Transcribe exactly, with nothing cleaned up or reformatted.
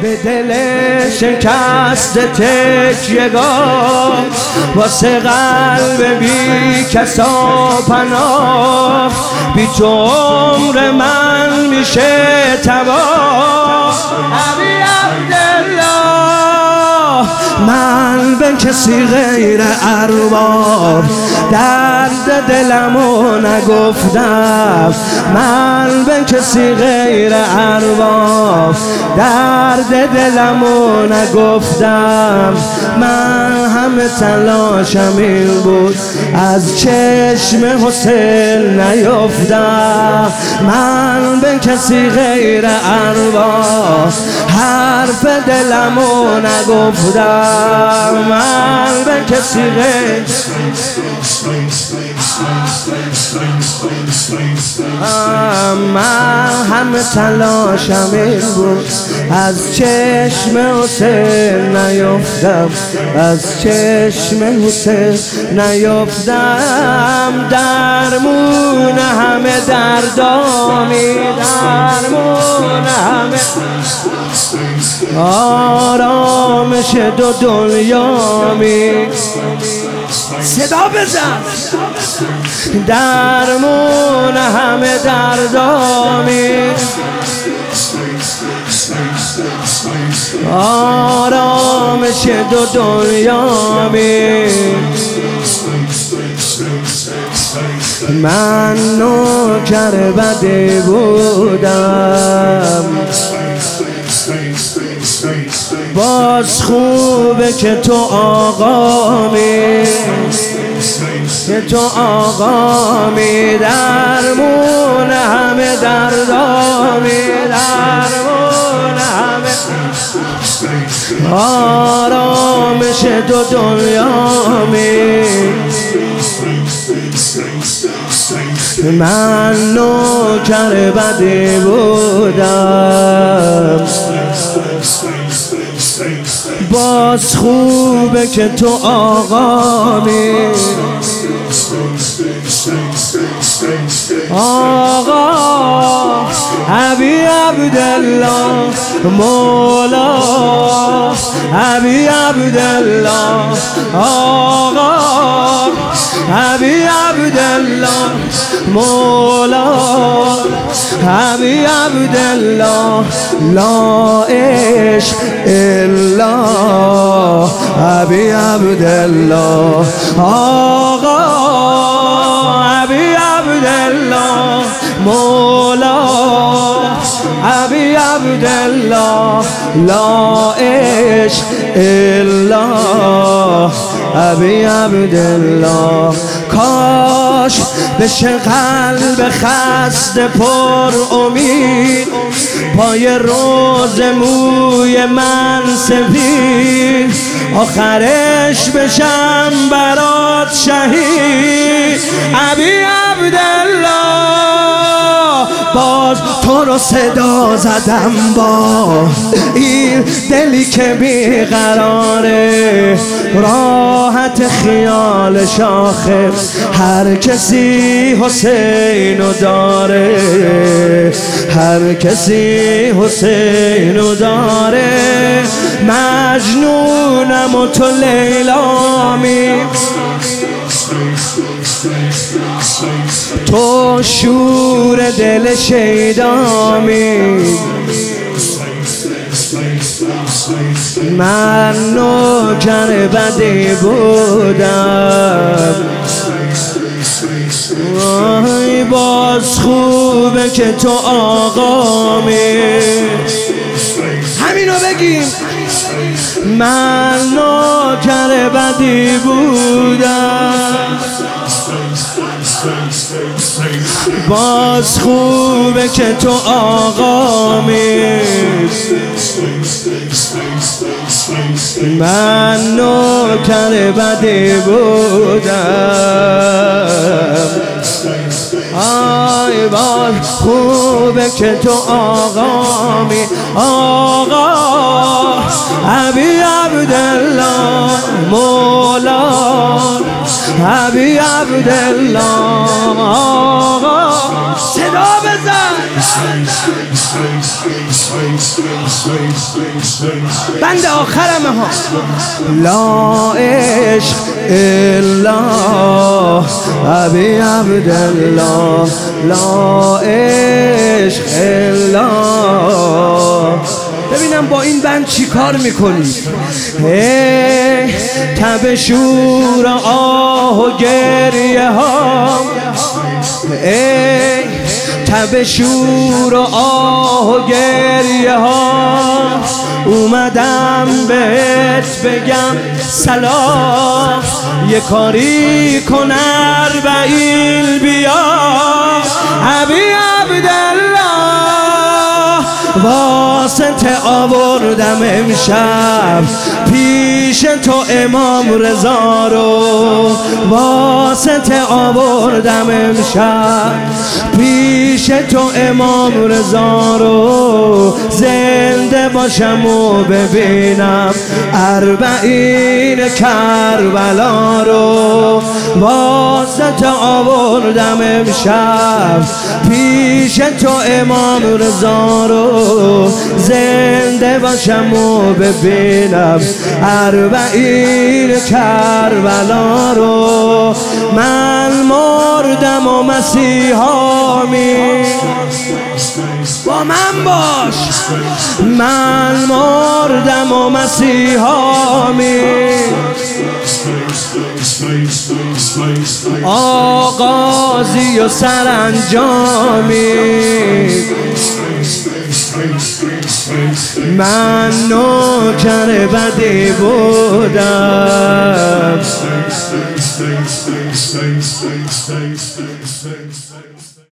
به دل شکست تکیه‌گاه، واسه قلب بی کسا پناه، بی تو عمر من میشه تباه. علی عبدالله من به کسی غیر ارباب درد دلمو نگفتم، من به کسی غیر ارباب درد دلمو نگفتم. من همه تلاشم این بود از چشم حسین نیفتم، من به کسی غیر ارباب حرف دلمو نگفتم، من به کسی غیر من همه تلاشم این بود از چشم حسین نیفتم، از چشم حسین نیفتم. درمون همه دردامی، درمون همه آرامش دو دنیامی. صدا بزن. درمون همه دردامی، آرامش دو دنیامی. من نوکر بده بودم، باز خوبه که تو آقامی، که تو آقامی. درمون همه دردامی، درمون همه آرامش دو دنیامی. من نوکر بده بودم، باز خوبه که تو آقامی. آقا ابی عبدالله مولا، ابی عبدالله آقا، ابی عبدالله مولا، ابی عبدالله لا عشق الا ابی عبدالله آقا، ابی عبدالله مولا، ابی عبدالله لا عشق الا ابی عبدالله. کاش بشه قلب خسته پر امید، پای روز موی من سفید، آخرش بشم برات شهید. ابی عبدالله باز تو رو صدا زدم با این دلی که بیقراره، راحت خیال شاخه هر کسی حسینو داره، هر کسی حسینو داره. مجنونم و تو لیلامی، تو شور دل شیدامی. من نوکر بده بودم، وای باز خوبه که تو آقامی. همینو بگیم. من نوکر بدی بودم، باز خوبه که تو آقامی. من نوکر بدی بودم، آی باز خوبه که تو آقامی. آقا ابی عبدالله مولا، ابی عبدالله آقا. صدا بزن. بند آخرمه ها. لا عشق الا ابی عبدالله، لا عشق الا. ببینم با این بند چی کار میکنی. ای تب شور آه و گریه ها، ای تب شور و آه و گریه ها، اومدم بهت بگم سلام، یه کاری کن اربعین بیا ابی عبدالله. واسطه آوردم امشب پیش تو امام رضا رو، واسطه آوردم امشب پیش تو امام رضا رو، زنده باشم و ببینم اربعین کربلا رو. واسطه آوردم امشب پیش تو امام رضا رو، زنده باشم و ببینم اربعین کربلا رو. من مردم و مسیحا می با من باش، من مردم و مسیحا می آغازی و سرانجامی. من نوکر بدی بودم،